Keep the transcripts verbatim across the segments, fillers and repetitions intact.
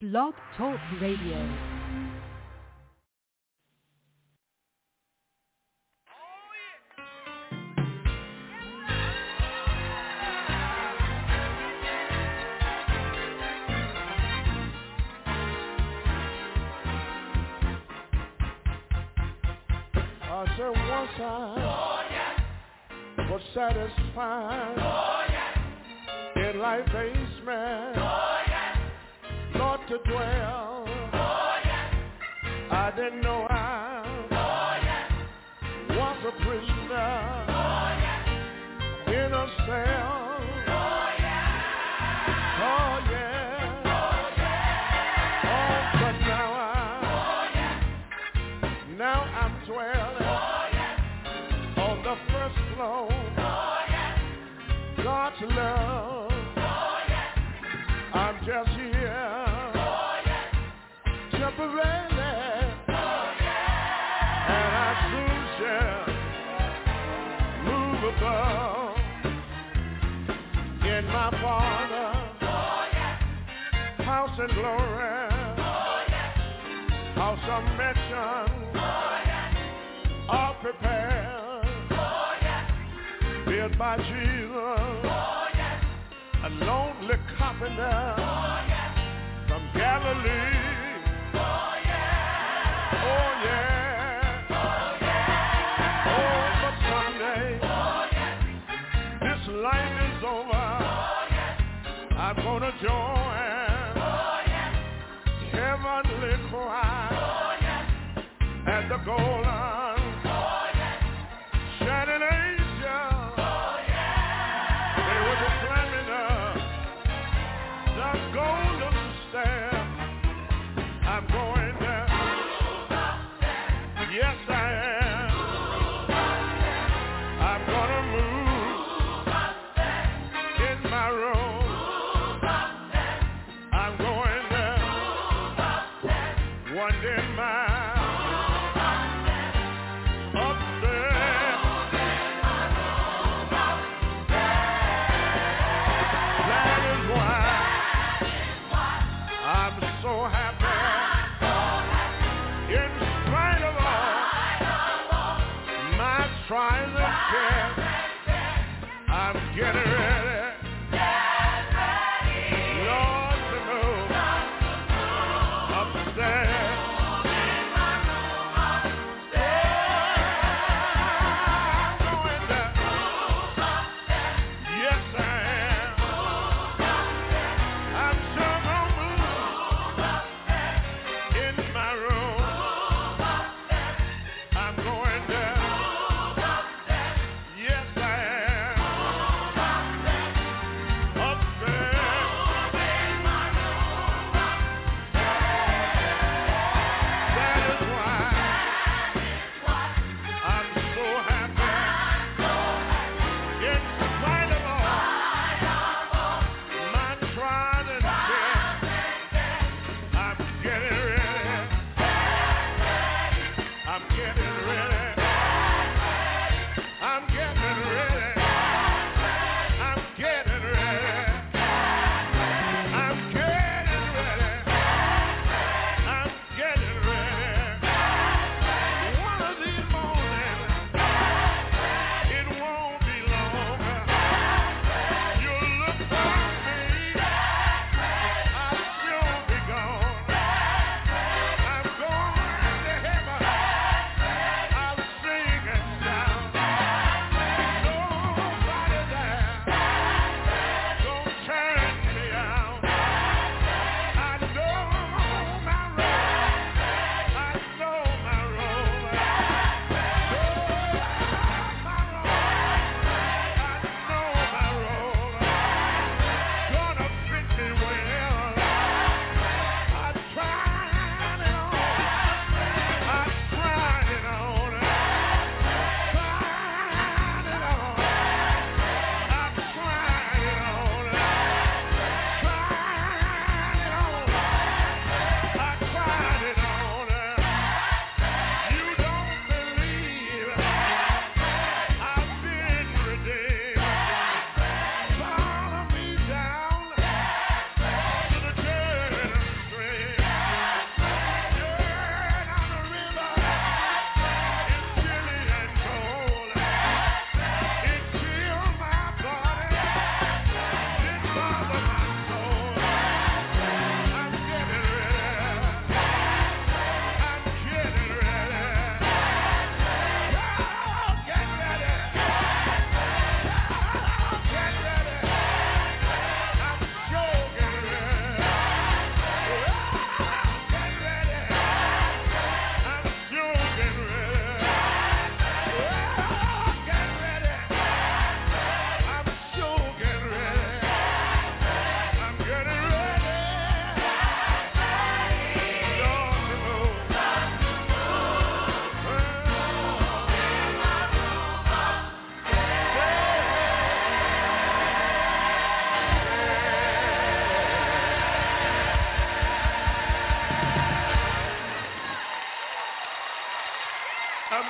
Blog Talk Radio. I said one time oh, yeah. was satisfied oh, yeah. in life face man oh, yeah. Lord to dwell oh, yeah. I didn't know I oh, yeah. was a prisoner oh, yeah. in a cell oh, yeah. Oh, yeah. Oh, yeah. Oh, but now I oh, yeah. now I'm dwelling first flow, oh, yeah. God's love, oh, yeah. I'm just here, oh, yeah. temporarily, oh, yeah. and I soon shall move above in my Father's oh, yeah. house and glory, oh, yeah. house of mention, oh, yeah. all prepared. Built by Jesus, oh, yes. a lonely carpenter oh, yes. from Galilee. Oh yeah, oh yeah, oh yeah. Oh, but someday oh, yes. this life is over. Oh, yes. I'm gonna join oh, yes. heavenly choir oh, yes. at the golden oh, yes. shining angel. I'm going there. Yes, I am. I'm gonna move in my room. I'm going there. One day my so happy, in spite of all my trials and cares, I'm getting ready, Lord, to move upstairs. I'm going there. Yes, I am. I'm sure gonna move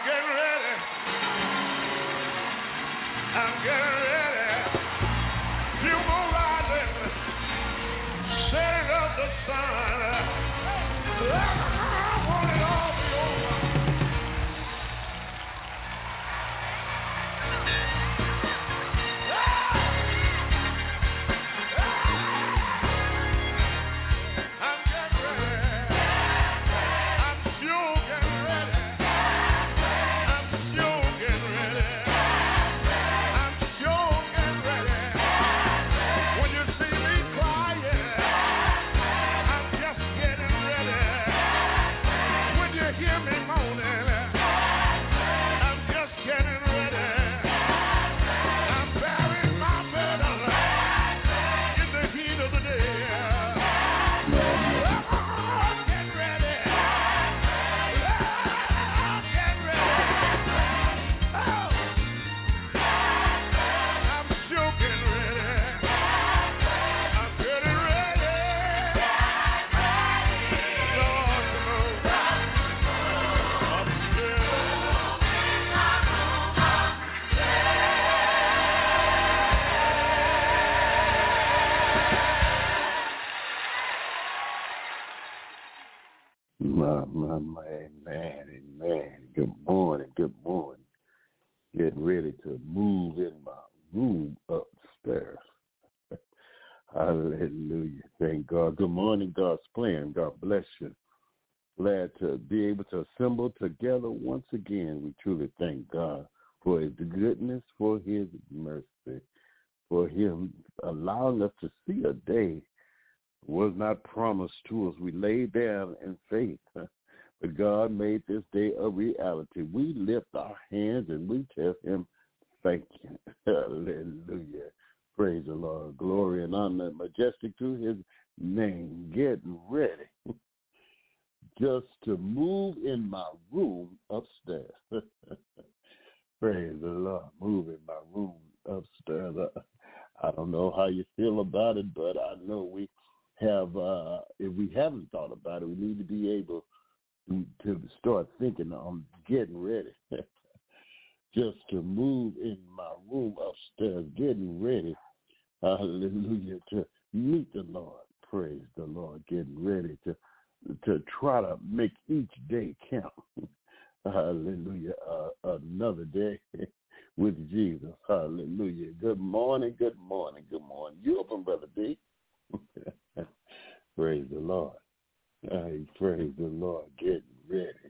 getting ready. I'm getting ready. Few more rising, setting up the sun. I want it all to be over. I'm getting ready. I'm sure getting ready. I'm sure getting ready. I'm sure getting ready. When you see me crying, I'm just getting ready. When you hear me moaning, I'm just getting ready. I'm bearing my burden in the heat of the day. Oh, get ready. Oh, get ready. Oh, I'm sure getting ready. I'm getting ready. Lord, to move. My, my, my, man, man. Good morning, good morning. Getting ready to move in my room upstairs. Hallelujah. Thank God. Good morning, God's plan. God bless you. Glad to be able to assemble together once again. We truly thank God for his goodness, for his mercy, for him allowing us to see a day was not promised to us. We laid down in faith, but God made this day a reality. We lift our hands and we tell him, thank you. Hallelujah. Praise the Lord. Glory and honor and majestic to his name. Getting ready just to move in my room upstairs. Praise the Lord. Move in my room upstairs. I don't know how you feel about it, but I know we have, uh, if we haven't thought about it, we need to be able to, to start thinking on getting ready. Just to move in my room upstairs, getting ready, hallelujah, to meet the Lord. Praise the Lord. Getting ready to to try to make each day count. Hallelujah. Uh, another day with Jesus. Hallelujah. Good morning, good morning, good morning. You open, Brother D. Praise the Lord. I praise the Lord. Getting ready.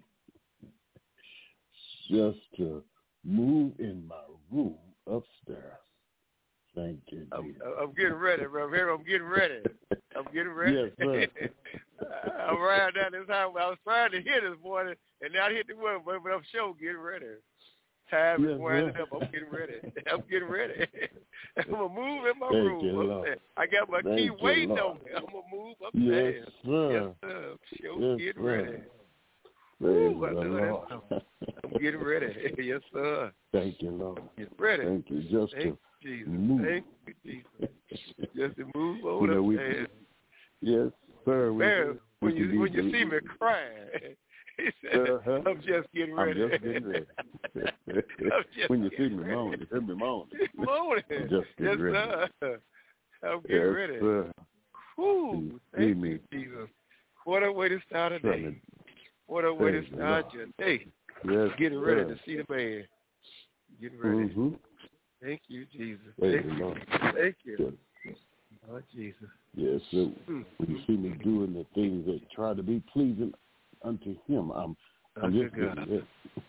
Just to move in my room upstairs. Thank you, I'm, I'm getting ready, brother. I'm getting ready. I'm getting ready. Yes, sir. I'm riding down this highway. I was trying to hit this morning, and now I hit the one, but I'm sure getting ready. Time yes, is winding sir. up. I'm getting ready. I'm getting ready. I'm going to move in my Thank room. you, Lord. I got my Thank key you, waiting Lord. on me. I'm going to move upstairs. Yes, sir. Yes, sir. I'm sure Yes, getting sir. ready. Praise Ooh, I the know Lord. that's I'm getting ready. Yes, sir. Thank you, Lord. Get ready. Thank you. Just Thank to you, Jesus. move. Thank you, Jesus. Just to move on You know, we- upstairs. Yes, sir. We, Man, we when can you be- when you we- see me crying, he said, Uh-huh. "I'm just getting ready." I'm just getting ready. I'm just when you see getting me ready. moaning, you hear me moaning. Moaning. I'm just Yes, getting ready. sir. I'm getting Yes, ready. sir. Whew, See thank me. you, Jesus. What a way to start a Trying day. What a way to praise the start Lord. your day. Yes, Getting ready sir. to see the man. Getting ready. Mm-hmm. Thank you, Jesus. Praise Thank the you. Lord. Thank you. Yes. Oh, Jesus. Yes, sir. Mm. When you see me doing the things that try to be pleasing unto him, I'm I'm Unto just God. getting ready.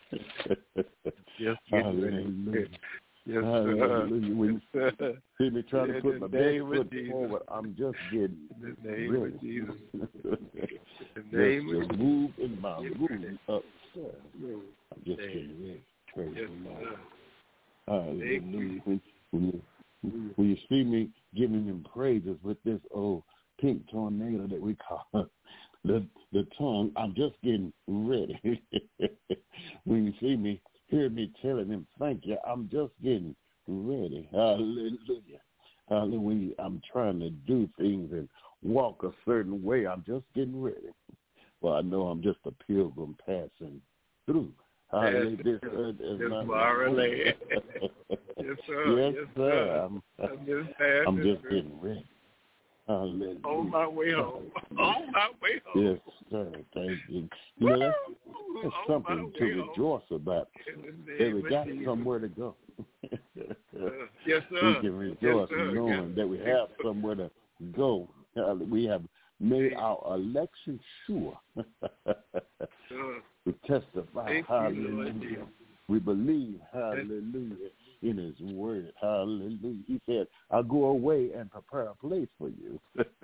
Just getting ready. Hallelujah. Yes, Hallelujah. When you sir. see me trying to In put the my name best of foot Jesus. forward, I'm just getting In the name ready. of Jesus. In the Just name to of move in my Get room ready. upstairs. Jesus. I'm just Amen. getting ready. Praise Yes, the Lord. sir. Hallelujah. Thank you. When, when, you, when you see me giving him praises with this old pink tornado that we call the the tongue, I'm just getting ready. When you see me, hear me telling him thank you, I'm just getting ready. Hallelujah. Hallelujah. I'm trying to do things and walk a certain way. I'm just getting ready. Well, I know I'm just a pilgrim passing through. Hallelujah. This earth is Just not Marley. Yes, sir. Yes, Yes, sir. sir. I'm, I'm just passing I'm just through. getting ready. Hallelujah. On my way home. On my way home. Yes, sir. Thank you. You know, that's, that's On something my to way home. rejoice about. In the That name we of got Jesus. somewhere to go. Uh, yes, sir. We can rejoice Yes, sir. knowing Yes. that we have somewhere to go. Uh, We have made our election sure. Uh, We testify, Thank you, Lord hallelujah. Jesus. We believe, hallelujah, in his word, hallelujah. He said, I'll go away and prepare a place for you.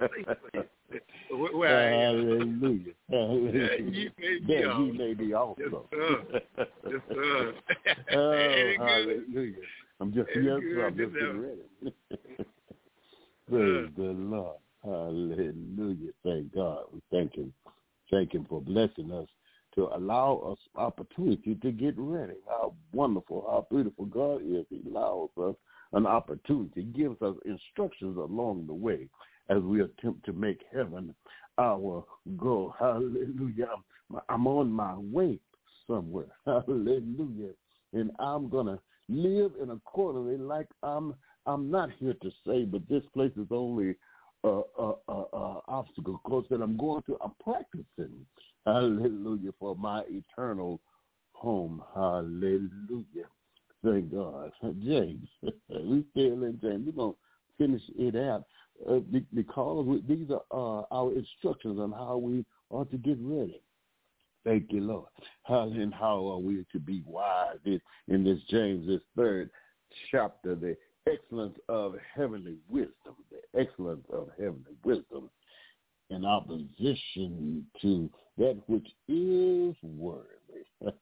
Where, where I am. Hallelujah. Hallelujah. Yeah, you may be That also. ye may be also. Yes, sir. Yes, sir. Oh, Ain't it good? hallelujah. I'm just, Ain't yes, it sir, I'm good just to getting know? ready. Praise the Lord. Hallelujah. Thank God. We thank him. Thank him for blessing us to allow us opportunity to get ready. How wonderful, how beautiful God is. He allows us an opportunity, gives us instructions along the way as we attempt to make heaven our goal. Hallelujah. I'm on my way somewhere. Hallelujah. And I'm going to live in accordingly like I'm I'm not here to say, but this place is only uh, uh, uh, uh, obstacle course that I'm going to. I'm practicing. Hallelujah, for my eternal home. Hallelujah. Thank God. James, we still in James. We're going to finish it out uh, because we, these are uh, our instructions on how we are to get ready. Thank you, Lord. How, and how are we to be wise in, in this James, this third chapter, the excellence of heavenly wisdom, the excellence of heavenly wisdom in opposition to that which is worthy.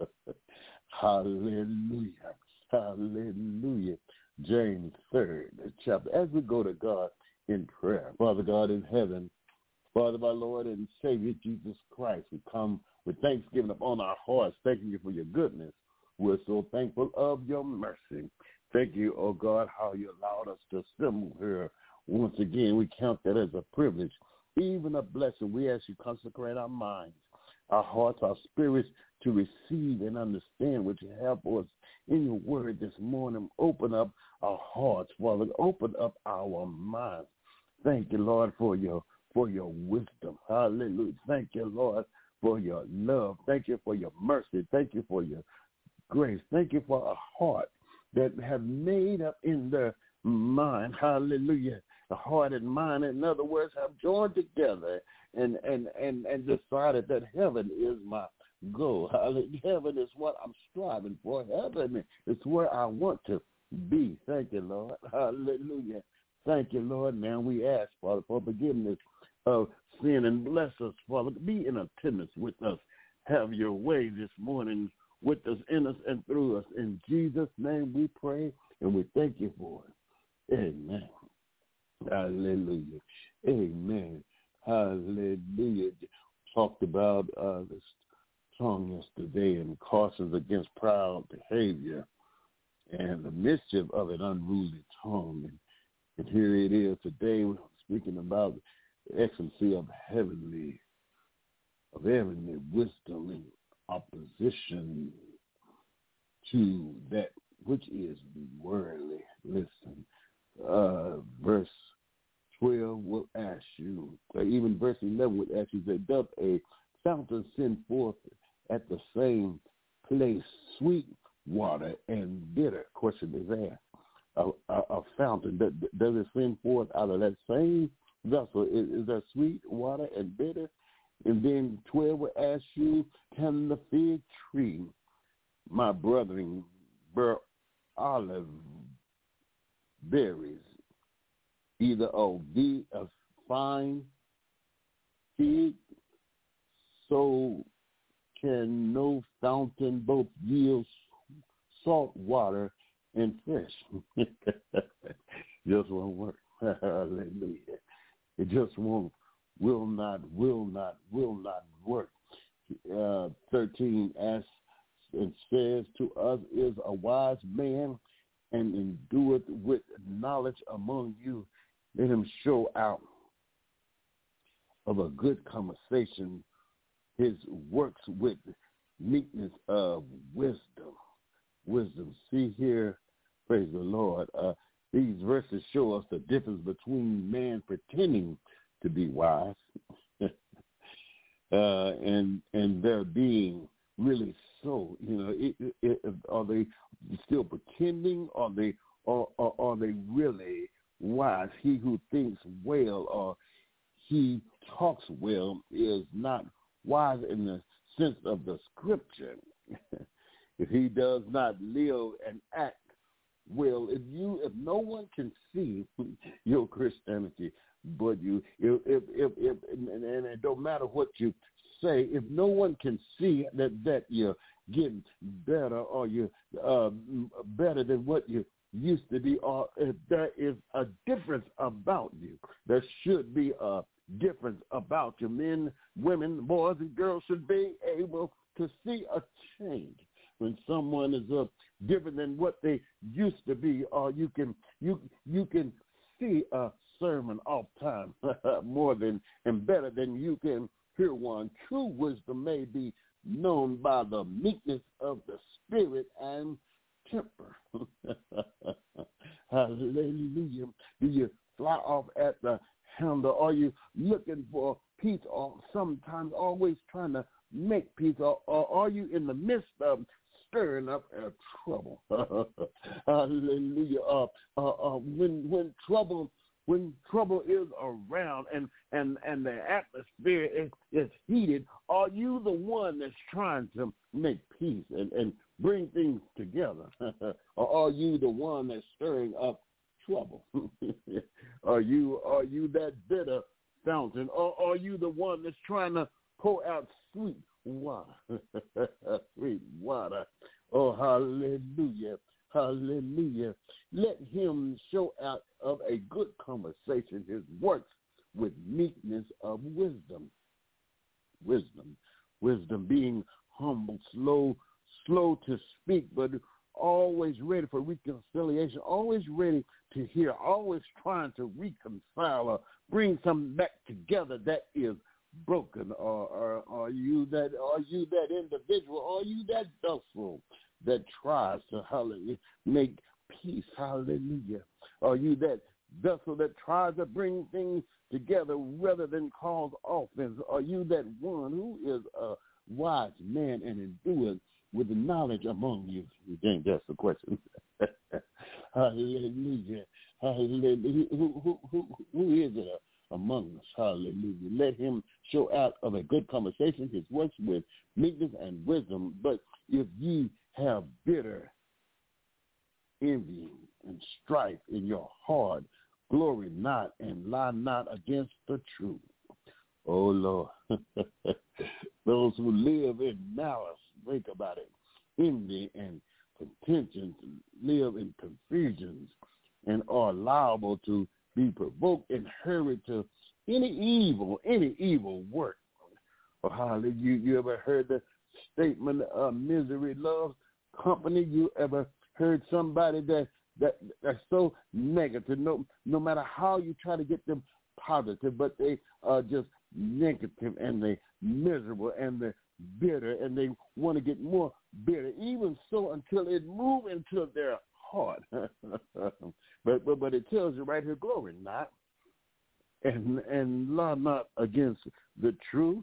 Hallelujah. Hallelujah. James third chapter. As we go to God in prayer, Father God in heaven, Father, my Lord and Savior Jesus Christ, we come with thanksgiving upon our hearts, thanking you for your goodness. We're so thankful of your mercy. Thank you, oh God, how you allowed us to assemble here once again. We count that as a privilege, even a blessing. We ask you to consecrate our minds, our hearts, our spirits to receive and understand what you have for us in your word this morning. Open up our hearts, Father. Open up our minds. Thank you, Lord, for your for your wisdom. Hallelujah. Thank you, Lord, for your love. Thank you for your mercy. Thank you for your grace. Thank you for a heart that have made up in their mind. Hallelujah. The heart and mind, in other words, have joined together and, and, and, and decided that heaven is my goal. Hallelujah. Heaven is what I'm striving for. Heaven is where I want to be. Thank you, Lord. Hallelujah. Thank you, Lord. Now we ask, Father, for forgiveness of sin and bless us, Father. Be in attendance with us. Have your way this morning with us, in us, and through us. In Jesus' name we pray, and we thank you for it. Amen. Hallelujah. Amen. Hallelujah. Talked about uh, this song yesterday and cautions against proud behavior and the mischief of an unruly tongue. And, and here it is today. We're speaking about the excellency of heavenly, of heavenly wisdom in opposition to that which is worldly. Listen, uh, verse twelve will ask you, or even verse eleven will ask you, that doth a fountain send forth at the same place sweet water and bitter? Question is there. A, a, a fountain, does, does it send forth out of that same vessel? Is, is there sweet water and bitter? And then twelve will ask you, can the fig tree, my brethren, bear olive berries, either of the a fine fig? So can no fountain both yield salt water and fresh? Just won't work. Hallelujah. It just won't, will not, will not, will not work. Uh, thirteen asks and says, to us is a wise man and endueth with knowledge among you. Let him show out of a good conversation his works with meekness of wisdom. Wisdom. See here, praise the Lord. Uh, these verses show us the difference between man pretending to be wise uh, and and their being really so. You know, it, it, it, are they still pretending? Are they or, or are they really wise? He who thinks well or he talks well is not wise in the sense of the scripture. If he does not live and act well, if you, if no one can see your Christianity, but you, if, if, if, if and, and it don't matter what you say, if no one can see that that you're getting better or you're uh, better than what you used to be, or if there is a difference about you, there should be a difference about you. Men, women, boys, and girls should be able to see a change. When someone is uh, different than what they used to be, or you can you you can see a sermon off time more than and better than you can hear one. True wisdom may be known by the meekness of the spirit and temper. Hallelujah. Do you fly off at the handle? Are you looking for peace, or sometimes always trying to make peace, or, or are you in the midst of stirring up uh, trouble? Hallelujah. Uh, uh, uh, when when trouble when trouble is around and and and the atmosphere is, is heated, are you the one that's trying to make peace and, and bring things together, or are you the one that's stirring up trouble? Are you are you that bitter fountain, or are you the one that's trying to pour out sweet water? Sweet water. Oh, hallelujah. Hallelujah. Let him show out of a good conversation his works with meekness of wisdom. Wisdom. Wisdom being humble, slow, slow to speak, but always ready for reconciliation, always ready to hear, always trying to reconcile or bring something back together that is broken. Or, or are you that are you that individual? Are you that vessel that tries to hallelujah make peace? Hallelujah. Are you that vessel that tries to bring things together rather than cause offense? Are you that one who is a wise man and endures with the knowledge among you? You think that's the question? Hallelujah. Hallelujah. Who, who, who, who is it among us? Hallelujah. Let him show out of a good conversation his works with meekness and wisdom. But if ye have bitter envy and strife in your heart, glory not and lie not against the truth. Oh, Lord. Those who live in malice, think about it, envy and contentions, live in confusions, and are liable to be provoked and hurried to any evil, any evil work. Oh, hallelujah. You, you ever heard the statement, uh, misery loves company? You ever heard somebody that, that that's so negative, no, no matter how you try to get them positive, but they are just negative and they miserable and they're bitter and they want to get more bitter, even so until it moves into their heart. but, but but it tells you right here, glory not and and lie not against the truth.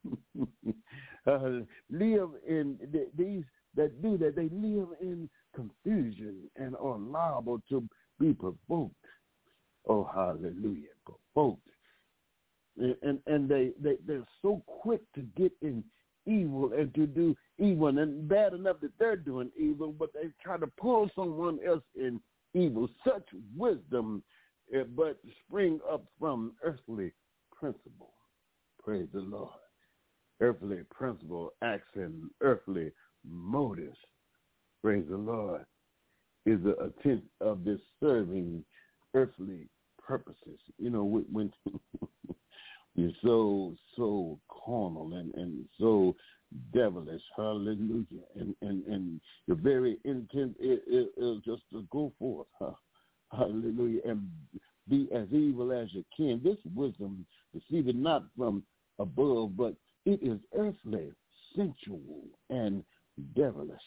uh, live in th- these that do that, they live in confusion and are liable to be provoked. Oh, hallelujah, provoked. And, and, and they, they, they're so quick to get in evil and to do evil, and bad enough that they're doing evil, but they try to pull someone else in evil. Such wisdom, uh, but spring up from earthly principle. Praise the Lord. Earthly principle acts in earthly motives. Praise the Lord. Is the intent of this serving earthly purposes. You know, when you're so, so carnal and, and so devilish, hallelujah, and, and, and your very intent is, is, is just to go forth, huh? Hallelujah, and be as evil as you can. This wisdom received not from above, but it is earthly, sensual and devilish.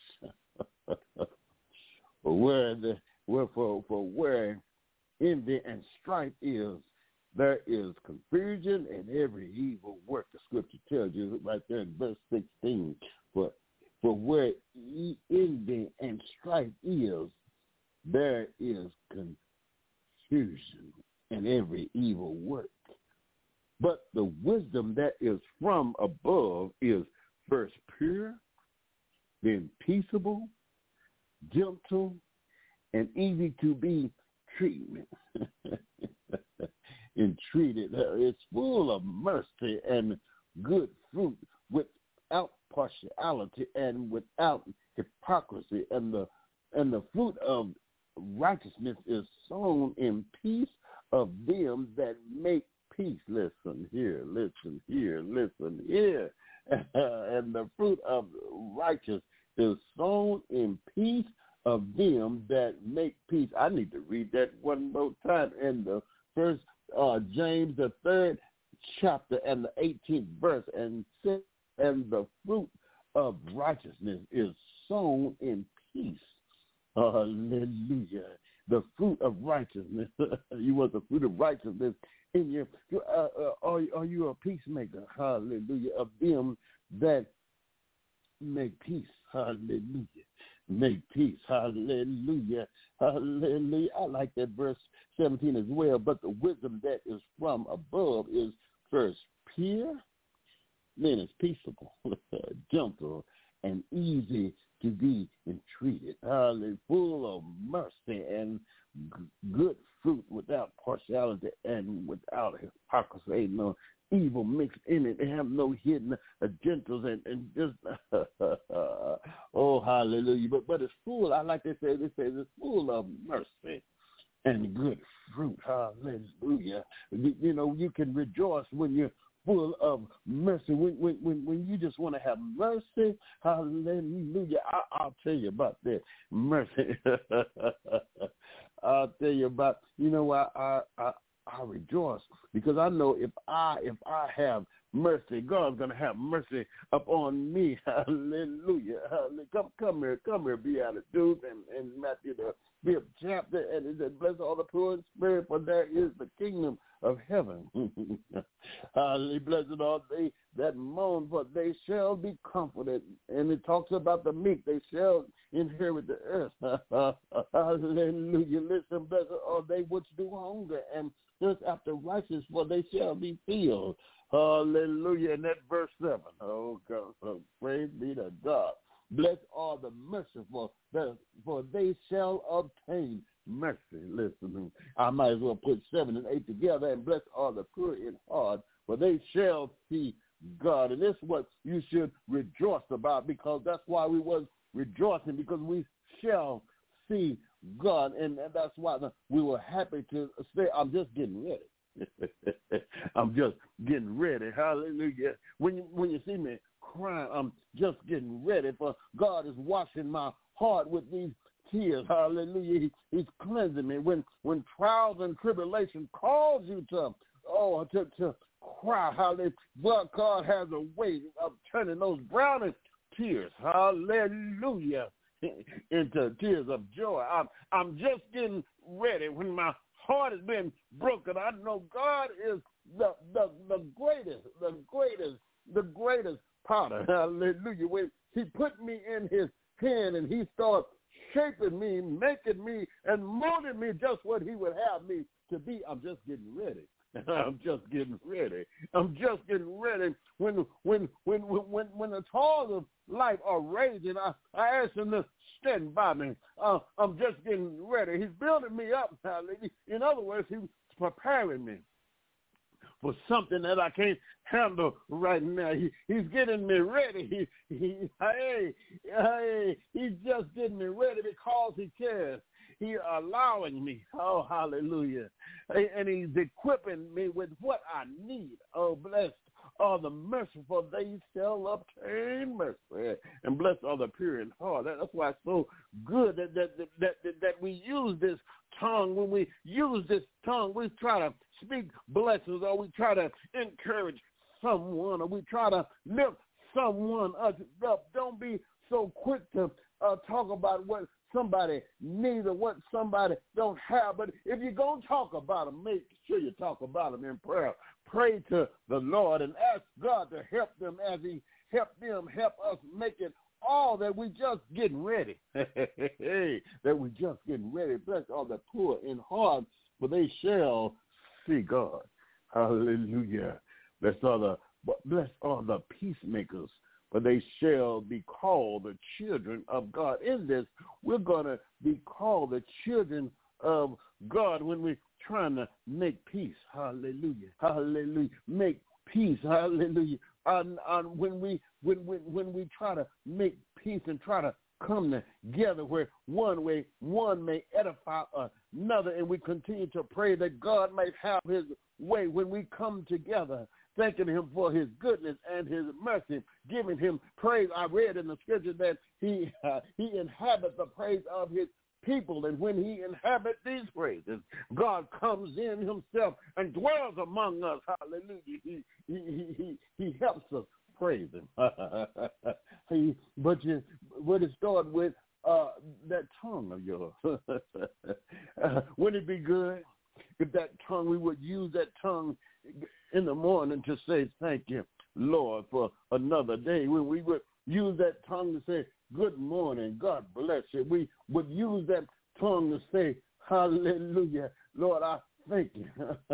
where the where for, for where envy and strife is, there is confusion and every evil work. The scripture tells you right there in verse sixteen. For for where envy and strife is, there is confusion and every evil work. But the wisdom that is from above is first pure, then peaceable, gentle, and easy to be treated. Entreated. It's full of mercy and good fruit, without partiality and without hypocrisy. And the and the fruit of righteousness is sown in peace of them that make peace. Listen here, listen here, listen here. And the fruit of righteousness is sown in peace of them that make peace. I need to read that one more time in the first uh, James, the third chapter and the eighteenth verse. And and the fruit of righteousness is sown in peace. Hallelujah. The fruit of righteousness. You want the fruit of righteousness in your, uh, uh, are, are you a peacemaker? Hallelujah. Of them that make peace. Hallelujah. Make peace. Hallelujah. Hallelujah. I like that verse seventeen as well. But the wisdom that is from above is first pure, then it's peaceable, gentle, and easy to be entreated. Hallelujah. Full of mercy and g- good fruit, without partiality and without hypocrisy. Ain't no evil mixed in it. They have no hidden agendas and, and just, oh, hallelujah. But but it's full, I like they say, they say it's full of mercy and good fruit. Hallelujah. You, you know, you can rejoice when you're full of mercy, when when when, when you just want to have mercy. Hallelujah. I, I'll tell you about that mercy. I'll tell you about, you know, I, I, I, I rejoice because I know if I if I have mercy, God's going to have mercy upon me. Hallelujah. Hallelujah. Come, come here, come here, Beatitudes, and, and Matthew the fifth chapter, and it said, bless all the poor in spirit, for there is the kingdom of heaven. Hallelujah. Blessed are they that mourn, for they shall be comforted. And it talks about the meek, they shall inherit the earth. Hallelujah. Listen, blessed are they which do hunger and thirst after righteousness, for they shall be filled. Hallelujah. And that verse seven. Oh, God. So praise be to God. Blessed are the merciful, for they shall obtain mercy. Listen, I might as well put seven and eight together. And blessed are the pure in heart, for they shall see God. And this is what you should rejoice about, because that's why we was rejoicing, because we shall see God. And, and that's why the, we were happy to say, I'm just getting ready. I'm just getting ready. Hallelujah. When you, when you see me crying, I'm just getting ready, for God is washing my heart with these tears. Hallelujah. He, he's cleansing me. When when trials and tribulation cause you to, oh, to, to cry, hallelujah, but God has a way of turning those brownish tears, hallelujah, into tears of joy. I'm, I'm just getting ready. When my heart has been broken, I know God is the, the, the greatest, the greatest, the greatest potter. Hallelujah. When he put me in his hand and he started shaping me, making me, and molding me just what he would have me to be, I'm just getting ready. I'm just getting ready. I'm just getting ready. When when when when when the toils of life are raging, I, I ask him to stand by me. Uh, I'm just getting ready. He's building me up. In other words, he's preparing me for something that I can't handle right now. He, he's getting me ready. He, he, hey, hey, he's just getting me ready because he cares. He's allowing me. Oh, hallelujah. And he's equipping me with what I need. Oh, blessed are the merciful, they shall obtain mercy. And blessed are the pure in heart. That's why it's so good that that, that, that, that we use this tongue. When we use this tongue, we try to speak blessings, or we try to encourage someone, or we try to lift someone else up. Don't be so quick to uh, talk about what somebody needs or what somebody don't have. But if you're going to talk about them, make sure you talk about them in prayer. Pray to the Lord and ask God to help them as he helped them help us make it all that we just getting ready. that we just getting ready. Bless all the poor in heart, for they shall see God. Hallelujah. Bless all the, bless all the peacemakers, for they shall be called the children of God. In this, we're going to be called the children of God when we're trying to make peace. Hallelujah. Hallelujah. Make peace. Hallelujah. And, and when we when, when when we try to make peace and try to come together where one way one may edify another, and we continue to pray that God may have his way when we come together, thanking him for his goodness and his mercy, giving him praise. I read in the scripture that he uh, he inhabits the praise of his people, and when he inhabits these praises, God comes in himself and dwells among us. Hallelujah. He he he, he helps us praise him. he, but you, what it started with uh, that tongue of yours. uh, wouldn't it be good if that tongue, we would use that tongue in the morning to say, thank you, Lord, for another day. When we would use that tongue to say, good morning, God bless you. We would use that tongue to say, hallelujah, Lord, I thank you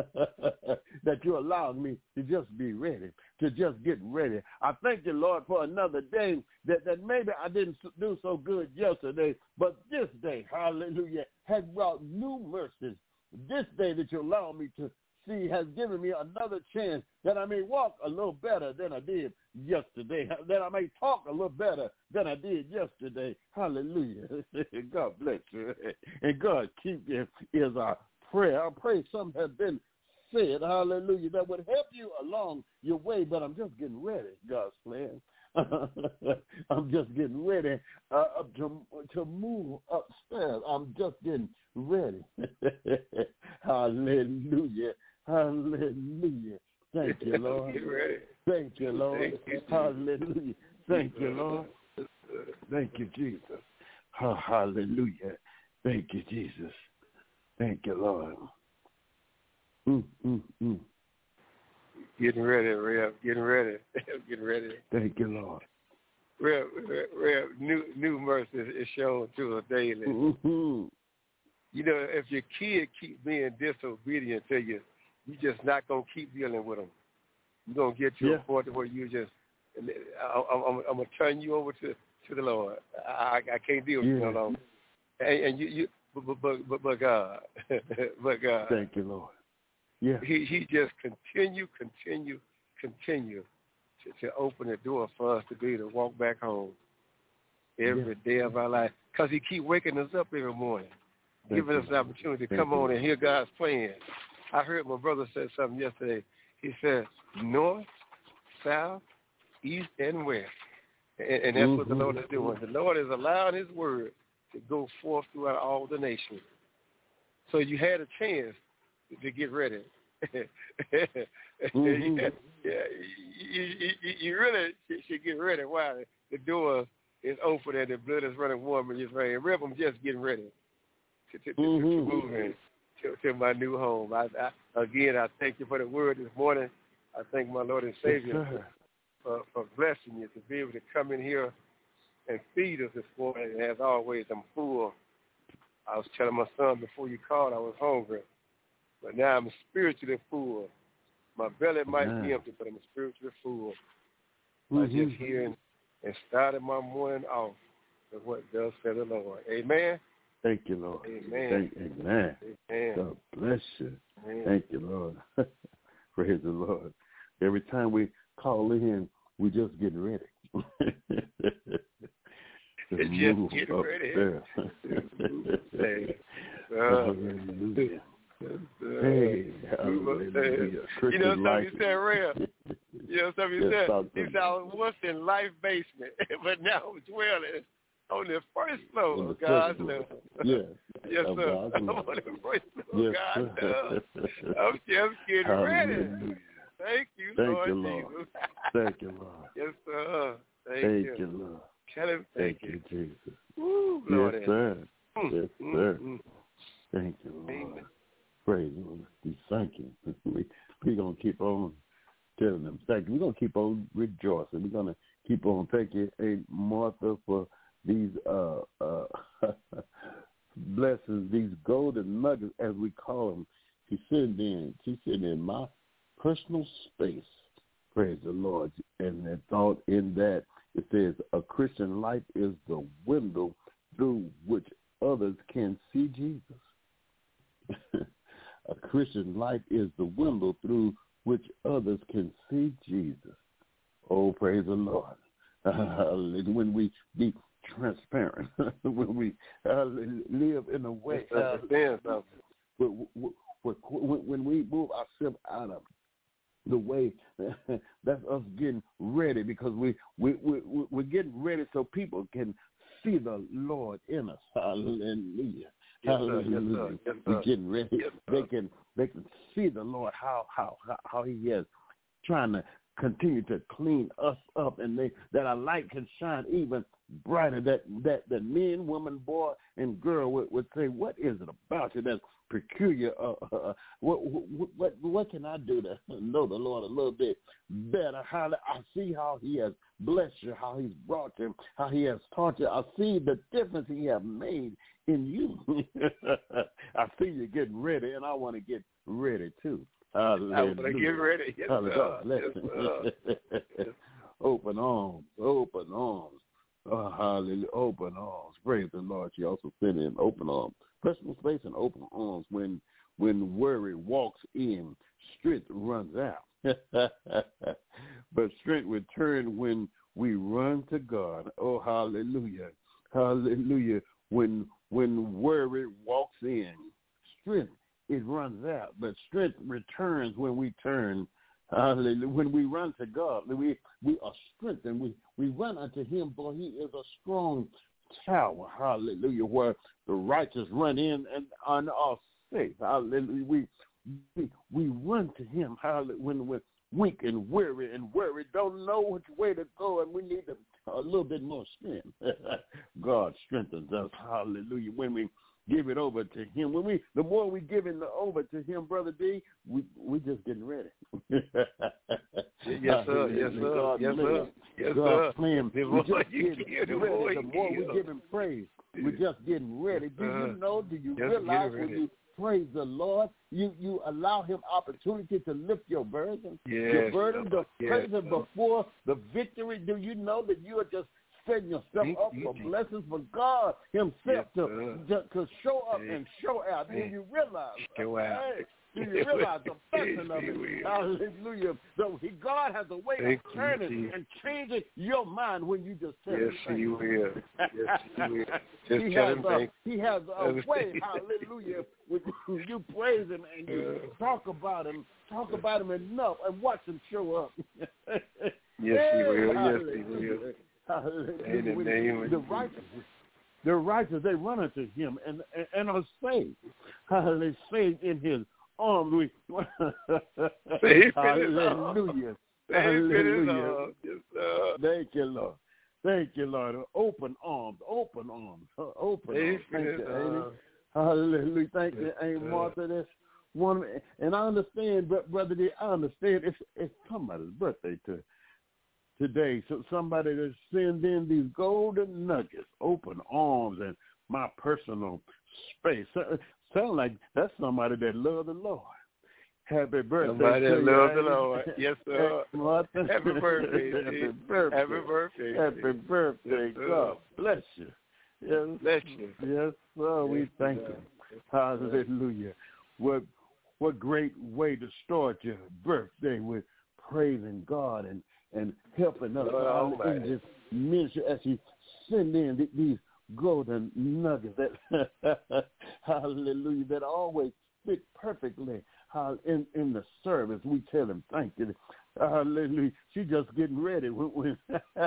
that you allowed me to just be ready, to just get ready. I thank you, Lord, for another day that, that maybe I didn't do so good yesterday, but this day, hallelujah, has brought new mercies. This day that you allow me to see has given me another chance that I may walk a little better than I did yesterday, that I may talk a little better than I did yesterday. Hallelujah. God bless you. And God keep you is our prayer. I pray something has been said, hallelujah, that would help you along your way, but I'm just getting ready, God's plan. I'm just getting ready uh, to to move upstairs. I'm just getting ready. Hallelujah. Hallelujah. Thank you, Lord. Thank you, Lord. Thank you, Hallelujah. Thank you, Lord. Thank you, Jesus. Oh, hallelujah. Thank you, Jesus. Thank you, Lord. Mm, mm, mm. Getting ready, Rev. Getting ready. Getting ready. Thank you, Lord. Rev, Rev, Rev new, new mercy is shown to us daily. Mm-hmm. You know, if your kid keep being disobedient to you, you're just not going to keep dealing with them. You're going to get to yeah. a point where you just, I, I'm, I'm, I'm going to turn you over to, to the Lord. I, I can't deal with yeah. you no longer. And, and you, you but, but, but, but God, but God. Thank you, Lord. Yeah. He he just continue, continue, continue to, to open the door for us to be able to walk back home every yeah. day of our life. Because he keep waking us up every morning, Thank giving you. us the opportunity to Thank come you. on and hear God's plan. I heard my brother say something yesterday. He said, north, south, east, and west. And, and that's mm-hmm. what the Lord is doing. The Lord is allowing his word to go forth throughout all the nations. So you had a chance to get ready. mm-hmm. yeah, yeah, you, you, you really should get ready while the door is open and the blood is running warm and it's raining. Rip, I'm just getting ready to, to, to, mm-hmm. to move in to, to my new home. I, I, again, I thank you for the word this morning. I thank my Lord and Savior yes, for, for blessing you to be able to come in here and feed us this morning. And as always, I'm full. I was telling my son before you called I was hungry. But now I'm spiritually full. My belly might Amen. be empty, but I'm spiritually full. Mm-hmm. I just hearing and started my morning off with what does say the Lord. Amen. Thank you, Lord. Amen. Thank, amen. Amen. God bless you. Amen. Thank you, Lord. Praise the Lord. Every time we call in, we just getting ready. just just get ready. Hey. Uh, Hallelujah. Uh, hey, hallelujah. You know something you said, Ray? You know something you yes, said? You said I was once in life basement, but now I'm dwelling on the first floor of God's love. Yeah. Yes, of sir. God's I'm love. on the first floor yes, of God's love. I'm just getting hallelujah. ready. Thank you, Thank Lord you, Lord. Jesus. Thank you, Lord. Yes, sir. Thank, Thank you. you, Lord. Tell him thank, Thank you, Jesus. Woo, Lord. Yes, sir. Mm, Yes, mm, sir. mm. Thank you, Lord. Amen. Praise the Lord. We thank you. we, we're going to keep on telling them thank you. We're going to keep on rejoicing. We're going to keep on thanking Aunt Martha for these uh, uh, blessings, these golden nuggets, as we call them. She's sitting in, she's sitting in my personal space. Praise the Lord. And the thought in that, it says, a Christian life is the window through which others can see Jesus. A Christian life is the window through which others can see Jesus. Oh, praise the Lord. Uh, when we be transparent, when we uh, live in a way, uh, when, when we move ourselves out of the way, that's us getting ready, because we, we, we, we're getting ready so people can see the Lord in us. Hallelujah. Yes, Hallelujah. sir. Yes, sir. Yes, We're getting ready. Yes, they can they can see the Lord, how how how he is trying to continue to clean us up, and they, that our light can shine even brighter. That that the men, woman, boy, and girl would, would say, "What is it about you that's peculiar? Uh, uh, what, what what what can I do to know the Lord a little bit better? How I see how He has blessed you, how He's brought you, how He has taught you. I see the difference He has made in you. I see you getting ready, and I want to get ready too. Hallelujah. I want to get ready. Yes, Hallelujah. sir. Yes, sir. Open arms, open arms. Oh, hallelujah. Open arms. Praise the Lord. She also sent in open arms. Personal space and open arms. When when worry walks in, strength runs out. But strength returns when we run to God. Oh, hallelujah. Hallelujah. When when worry walks in, strength, it runs out. But strength returns when we turn. Hallelujah. When we run to God, we we are strengthened. We we run unto Him, for He is a strong tower. Hallelujah. Where the righteous run in and are safe. Hallelujah. We we, we run to Him. Hallelujah. When we're weak and weary and worried, don't know which way to go, and we need a, a little bit more strength. God strengthens us. Hallelujah. When we give it over to Him. When we, the more we give it over to Him, Brother D, we we just getting ready. Yes, sir. Yes, sir. God yes, sir. Yes, God sir. Playing. The We more just you getting give, the ready. more The more you we give. give Him praise, we're just getting ready. Do Uh-huh. you know? Do you Just realize getting when ready. you praise the Lord, you you allow Him opportunity to lift your burden, Yes, your burden, sir. to Yes, praise Him sir. before the victory? Do you know that you are just setting yourself up for blessings for God Himself Yes, to, to to show up Hey. and show out? Do Hey. you realize? Show out. Hey, do you realize the blessing of Yes, it? he will. Hallelujah. So he, God has a way Thank of you, turning Jesus. and changing your mind when you just tell Yes, him thank He you. will. Yes, He will. Just he, tell has Him a, thank he has a way, hallelujah, when you praise Him and you talk about Him, talk about Him enough and watch Him show up. Yes, He will. Yes, He will. Hallelujah. Hallelujah. In the When name of the Jesus. righteous, the righteous, they run unto Him and, and, and are saved. Hallelujah. Saved in His arms. We, Saved in His hallelujah. Hallelujah. Yes, sir. Thank you, Lord. Thank you, Lord. Open arms, open arms, open arms. Thank you, Amy. Hallelujah. Thank you, Amy Martha. That's one, and I understand, Brother D, I understand it's it's somebody's birthday to, today. So somebody that send in these golden nuggets, open arms, and my personal space. So, sound like that's somebody that loves the Lord. Happy birthday Somebody to that you, loves the Amy. Lord. Yes, sir. Martha. Happy birthday. Happy birthday. Happy birthday. Happy birthday. Yes, God bless you. Yes, Bless you. yes, sir. We Yes, thank sir. you. Hallelujah. What what great way to start your birthday with praising God and, and helping us Lord out in Almighty. this ministry as you send in th- these golden nuggets that hallelujah that always fit perfectly how in, in the service. We tell Him thank you. Hallelujah. She just getting ready when, when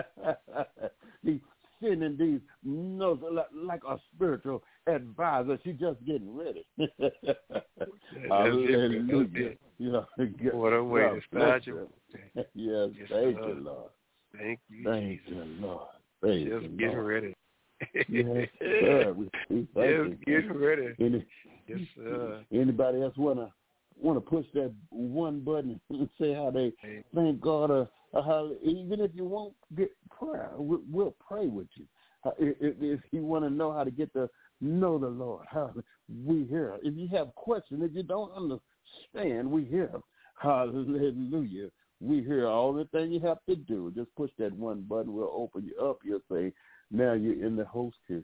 He's sending these notes like, like a spiritual advisor. She just getting ready. Hallelujah. You know, What a way God to beside you. yes, Yes, thank Lord. you, Lord. Thank you, Thank Jesus. you, Lord. Thank Just you, getting Lord. ready. Yes, sir. We, we thank Just you. getting ready. Any, Yes, sir. Anybody else wanna wanna push that one button and say how they thank God? Uh, uh, how, even if you won't get prayer, we, we'll pray with you. Uh, if, if you want to know how to get to know the Lord, how we here. If you have questions, if you don't understand, we here. Hallelujah. We here. All the thing you have to do, just push that one button. We'll open you up. You'll say, now you're in the hostess.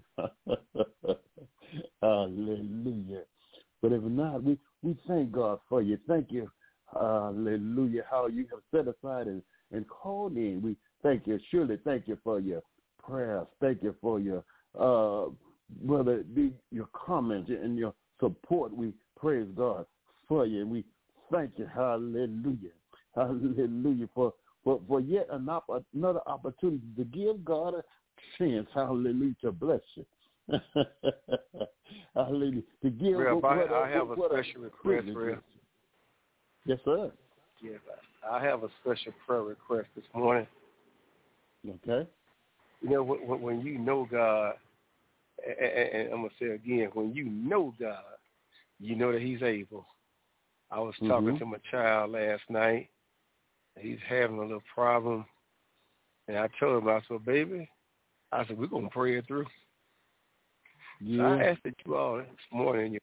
Hallelujah. But if not, we, we thank God for you. Thank you. Hallelujah. How you have set aside and, and called in. We thank you. Surely thank you for your prayers. Thank you for your, uh, whether it be your comments and your support. We praise God for you. And we thank you. Hallelujah. Hallelujah. For, for, for yet an op- another opportunity to give God a chance. Hallelujah. To bless you. Hallelujah. To give Real, what, what, I have what, a what special request, Real. Yes, sir. Yes, I have a special prayer request this morning. Okay. You know, when, when you know God, and I'm going to say again, when you know God, you know that he's able. I was talking mm-hmm. to my child last night. He's having a little problem. And I told him, I said, baby, I said, we're going to pray it through. Yeah. So I asked that you all this morning.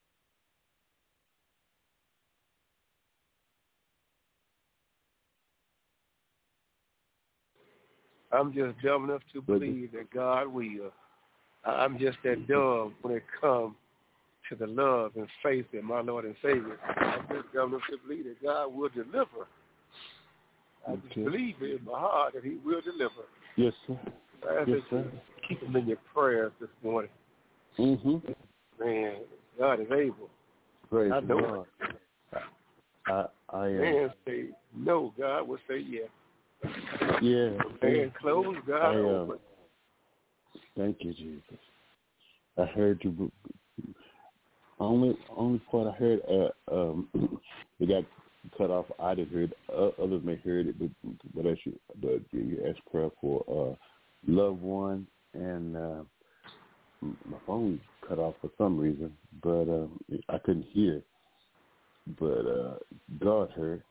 I'm just dumb enough to believe that God will. I'm just that dumb when it comes to the love and faith in my Lord and Savior. I'm just dumb enough to believe that God will deliver. I okay. just believe in my heart that he will deliver. Yes, sir. I ask yes, that you keep him in your prayers this morning. Mm-hmm. Man, God is able. Praise I know God. I, I am. Man say no, God will say yes. Yeah. Man close, God I, um, open. Thank you, Jesus. I heard you. Only, only part I heard, uh, um, it got cut off. I didn't hear it. Uh, others may heard it, but but I should, but you asked prayer for uh, loved one, and uh, my phone cut off for some reason, but uh, I couldn't hear. But uh, God heard.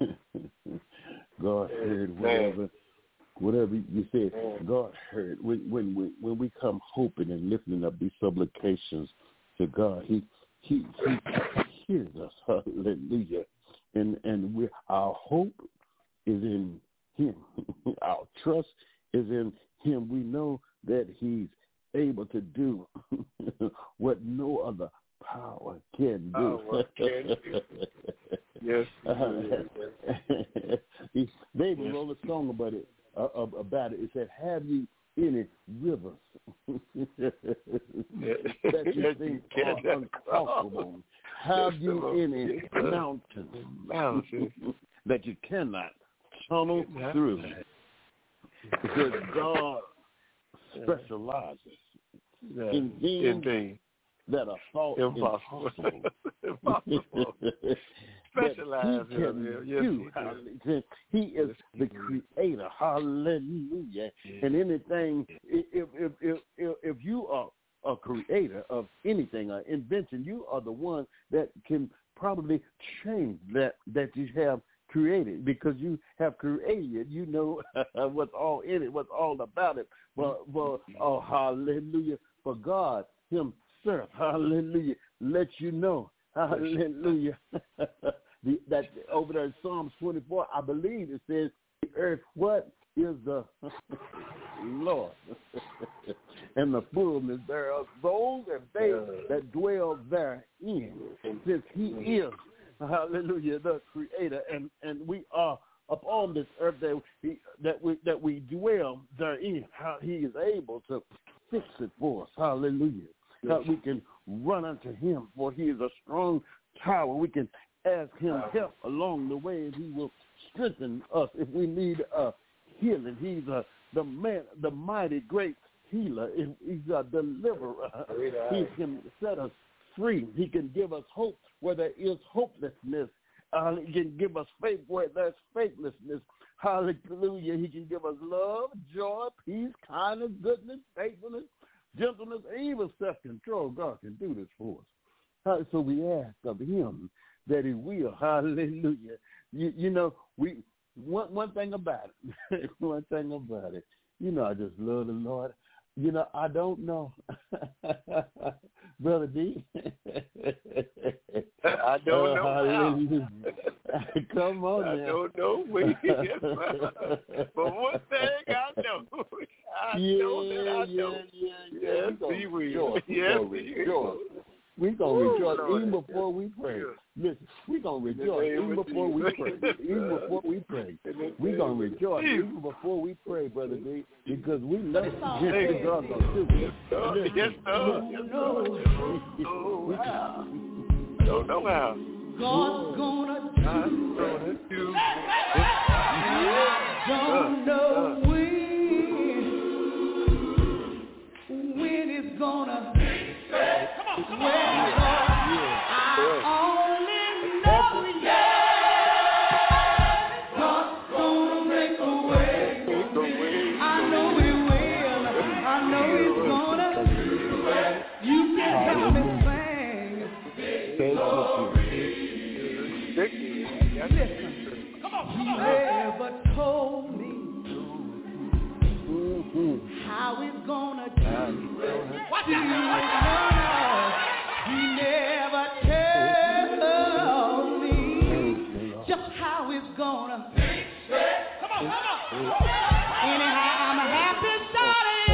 God heard whatever, whatever you said. God heard. When when we when we come hoping and lifting up these supplications to God, He He He hears us. Hallelujah. And and we our hope is in Him. Our trust is in Him. We know that He's able to do what no other power can do. Power can do. Yes. David wrote a song about it. Uh, about it. It said, "Have you any rivers that you think are uncrossable? Have you any mountains mountains that you cannot tunnel through?" Because God specializes yeah. in things Indeed. that are thought impossible. impossible. Specializes he can yes, do. He, he is yes, the creator. Hallelujah. Yeah. And anything, if, if if if if you are a creator of anything, an invention, you are the one that can probably change that that you have created, because you have created. You know what's all in it, what's all about it. But, but oh, hallelujah, for God Himself, hallelujah, let you know, hallelujah, the, that over there in Psalms twenty-four, I believe it says, the earth, what is the Lord, and the fullness thereof, those and they that dwell therein, since He is, hallelujah, the creator, and, and we are upon this earth that we, that we that we dwell therein. How He is able to fix it for us, hallelujah. That we can run unto Him, for He is a strong tower. We can ask Him help along the way, and He will strengthen us if we need a healing. He's a, the man, the mighty great healer. He's a deliverer. He can set us free. He can give us hope where there is hopelessness. Uh, he can give us faith where there's faithlessness. Hallelujah. He can give us love, joy, peace, kindness, goodness, faithfulness, gentleness, and even self-control. God can do this for us. So we ask of him that he will. Hallelujah. You, you know, we one, one thing about it, one thing about it, you know, I just love the Lord. You know, I don't know. Brother D. I don't know uh, how. Come on I now. don't know. But one thing I know. I yeah, know that I yeah, know. yeah, yeah. Yes, we we rejoice. will. We Yes, gonna we rejoice. will. We're going to rejoice Lord, even before we pray. yeah. Listen, we're going to rejoice even before we pray. Even before we pray. We're going to rejoice even before we pray, Brother D, because we know yes, God going to do it. Yes, sir. Yes, sir. Oh, wow. I don't know how. God's going to do I'm gonna do I don't know when. When it's going to Come on, come on. I only know, yeah, God's gonna make a way. I know He will. I know He's gonna. You can tell me, sing. Listen, come on, come on. He never told me how it's gonna do. Watch out! He never told me just how it's gonna. Come on, come on. Anyhow, I'm a happy starter.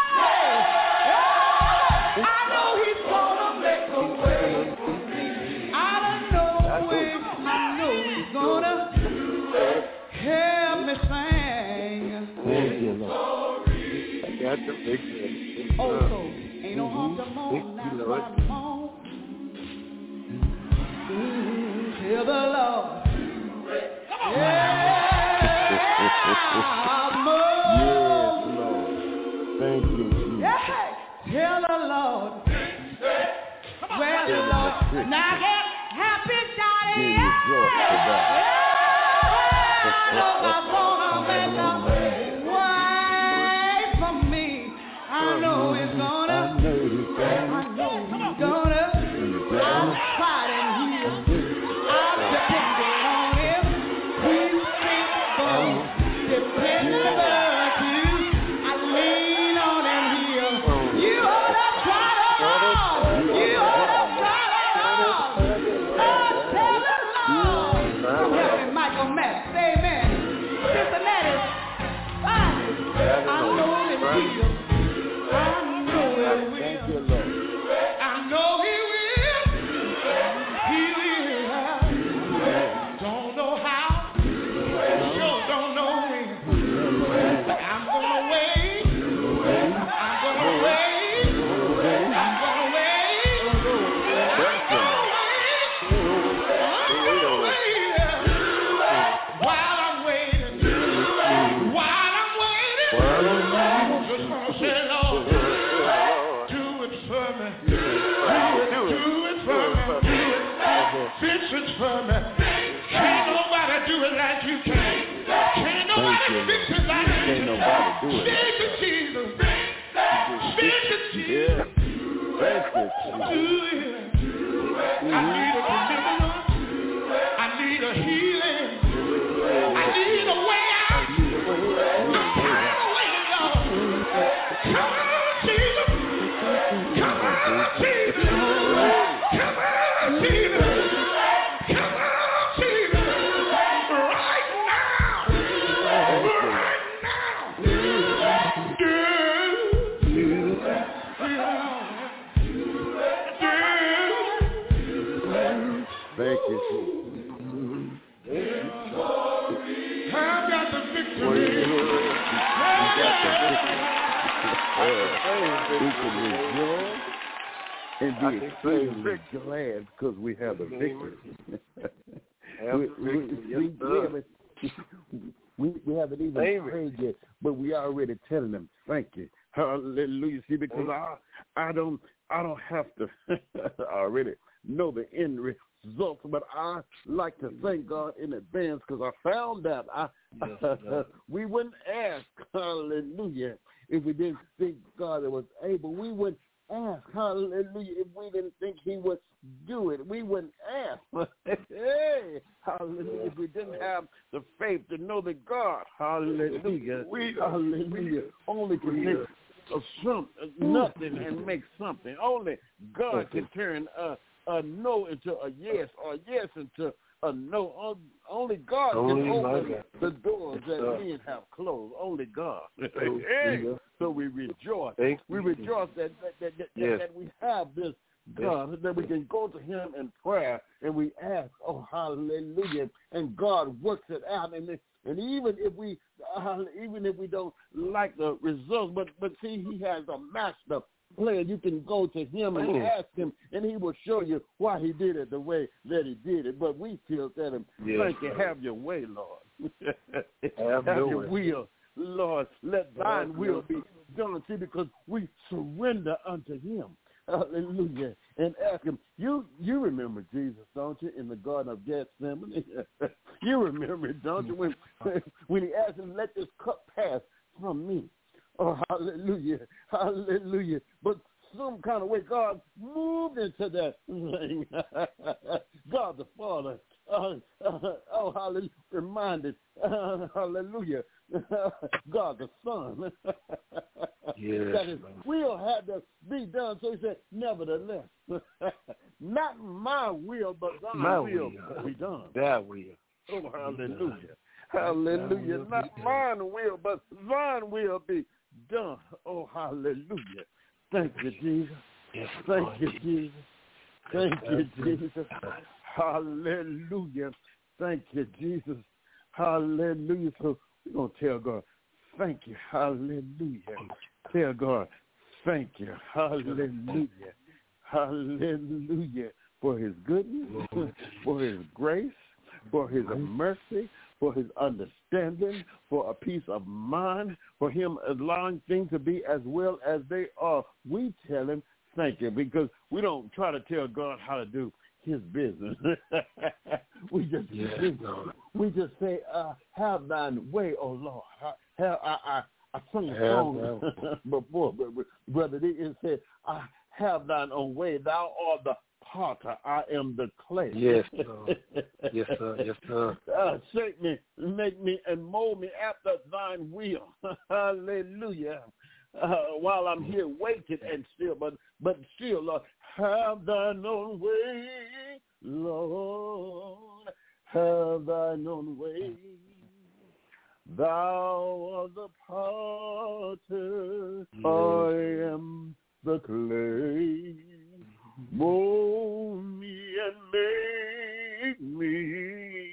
Yeah. I know He's gonna make a way. I don't know when. I know He's gonna help me sing. Thank you, Lord. I got the picture. Oh, so ain't no harm to moan. That's why I moan. Tell the Lord. Yeah, yes, Lord. Thank you, Jesus. Yeah, tell the Lord. Well, the Lord. Now get happy, Johnny. Yeah, I'm gonna make a way for me. I know He's gonna. I know He's gonna. I know He's gonna. I'm fighting here. I'm depending on Him. He's faithful, dependable too. I lean on Him here. You ought to try it on. You ought to try it on. Oh, tell the Lord. Come help me, Michael Mack. Say amen. Sister Nettie, I know Him here. I know He will. Thank you, Lord. I know He will. He will. Don't know how. Sure don't know when. I'm gonna wait. I'm gonna wait. I'm gonna wait. I'm gonna wait. I'm gonna wait. While I'm waiting. While I'm waiting. I'm just gonna say, Lord, do it for me. Do it, do it for me. Do it, fix it for me. Can't nobody do it like you can. Can't nobody fix it like you Can't nobody do it. Fix it, Jesus. Fix it, Jesus. Thank you, Do Jesus. it. I need a deliverance. I need a healing. I need a way out. I'm tired of waiting, Lord. Come on, Jesus. Come on, Jesus. Come on, Jesus. Come on, Jesus. Right now. Right now. Thank you, Jesus. I've got the victory. We can rejoice and be extremely glad because we have the victory. we, we, we, we, haven't, we, we haven't even prayed yet, but we already telling them, thank you. Hallelujah. See, because I, I don't, I don't have to already know the end results, but I like to thank God in advance because I found out I, yes, uh, we wouldn't ask, hallelujah, if we didn't think God was able. We wouldn't ask, hallelujah, if we didn't think he would do it. We wouldn't ask, hey, hallelujah, if we didn't have the faith to know that God, hallelujah, we, hallelujah, only can take a some, nothing and make something. Only God can turn a, a no into a yes or a yes into a no. Only God Only can open the doors that men have closed. Only God. Hey, so we rejoice. Thank we rejoice that that, that, that, yes. that we have this God, yes. that we can go to him in prayer and we ask, oh, hallelujah, and God works it out. And it, And even if we, uh, even if we don't like the results, but but see, he has a master plan. You can go to him and mm. ask him, and he will show you why he did it the way that he did it. But we still tell him, yes, "Thank you, have your way, Lord. have have your way. will, Lord. Let thine will be done." See, because we surrender unto him. Hallelujah. And ask him, you you remember Jesus, don't you, in the Garden of Gethsemane? You remember it, don't you, when, when he asked him, let this cup pass from me. Oh, hallelujah, hallelujah. But some kind of way God moved into that thing. God the Father, uh, uh, oh, hallelujah, reminded, uh, hallelujah, God the Son, yes, that his will had to be done. So he said, nevertheless, not my will, but thy my will, will be done. Thy will. Oh, hallelujah. Hallelujah. Will not mine will, but thine will be done. Oh, hallelujah. Thank you, Jesus. Yes, Thank Lord. you, Jesus. Thank you, Jesus. Hallelujah. Thank you, Jesus. Hallelujah. So we're going to tell God, thank you. Hallelujah. Tell God, thank you. Hallelujah. Hallelujah. For his goodness, for his grace, for his mercy, for his understanding, for a peace of mind, for him allowing things to be as well as they are. We tell him thank you, because we don't try to tell God how to do his business. we just yes, we, we just say, uh, have thine way, oh Lord. Have, I, I, I sung a song before, brother. It said, I have thine own way. Thou art the potter, I am the clay. Yes, sir. Yes, sir. Yes, sir. Uh, shape me, make me, and mold me after thine will. Hallelujah. Uh, while I'm here waiting and still, but but still, Lord, have thine own way, Lord, have thine own way. Thou art the potter, yes. I am the clay. Mold me and make me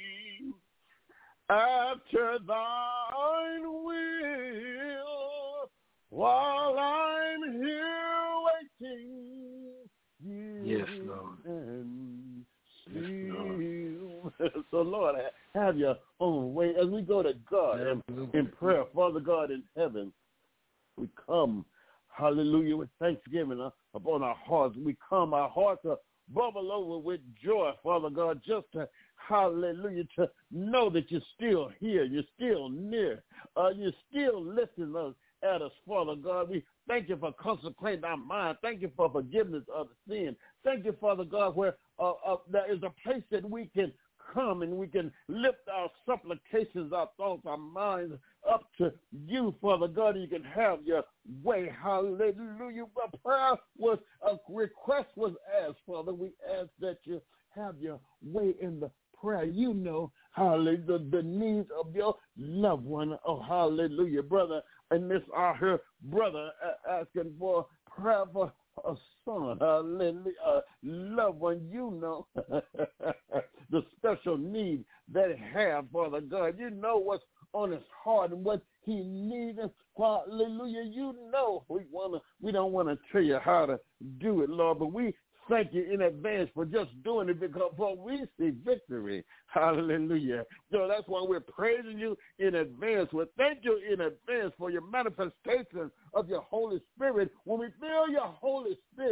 after thine will, while I'm here waiting. Yes, Lord. And yes, Lord. So, Lord, have your own way. As we go to God in, in prayer, Father God in heaven, we come, hallelujah, with thanksgiving uh, upon our hearts. We come, our hearts are bubble over with joy, Father God, just to, hallelujah, to know that you're still here, you're still near, uh, you're still lifting us at us, Father God. We thank you for consecrating our mind. Thank you for forgiveness of sin. Thank you, Father God, where uh, uh, there is a place that we can come and we can lift our supplications, our thoughts, our minds up to you, Father God. You can have your way. Hallelujah. A prayer was, a request was asked, Father. We ask that you have your way in the prayer. You know, hallelujah, the, the needs of your loved one. Oh, hallelujah, brother. And this, I heard brother asking for prayer for a son, hallelujah, a loved one. You know the special need that he have, Father God. You know what's on his heart and what he needs. Hallelujah. You know we wanna, we don't want to tell you how to do it, Lord, but we thank you in advance for just doing it, because for we see victory. Hallelujah. So that's why we're praising you in advance. We thank you in advance for your manifestation of your Holy Spirit. When we feel your Holy Spirit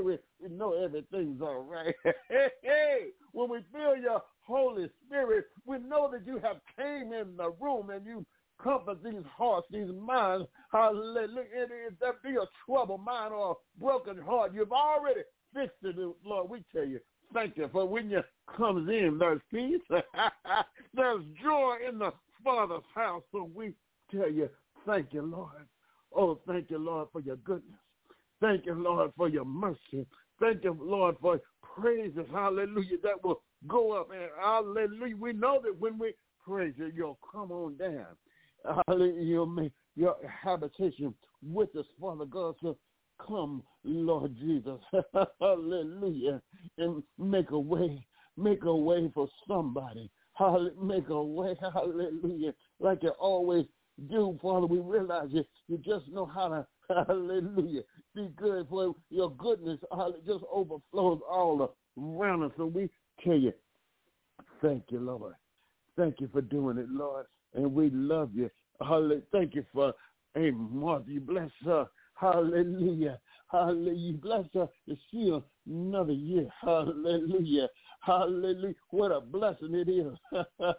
we know everything's all right. Hey, hey, when we feel your Holy Spirit, we know that you have came in the room and you comfort these hearts, these minds. Hallelujah. And if there be a troubled mind or a broken heart, you've already fixed it, Lord. We tell you, thank you for when you comes in, there's peace. There's joy in the Father's house. So we tell you, thank you, Lord. Oh, thank you, Lord, for your goodness. Thank you, Lord, for your mercy. Thank you, Lord, for praises, hallelujah, that will go up. And hallelujah, we know that when we praise you, you'll come on down. Hallelujah, you'll make your habitation with us, Father God. So come, Lord Jesus, hallelujah, and make a way, make a way for somebody. Hallelujah, make a way, hallelujah, like you always do, Father. We realize you, you just know how to, hallelujah, be good, for your goodness hallelujah, just overflows all around us. So we tell you, thank you, Lord. Thank you for doing it, Lord. And we love you. Hallelujah. Thank you for, hey, Martha, you bless her. Hallelujah. Hallelujah. Bless her to see another year. Hallelujah. Hallelujah. What a blessing it is.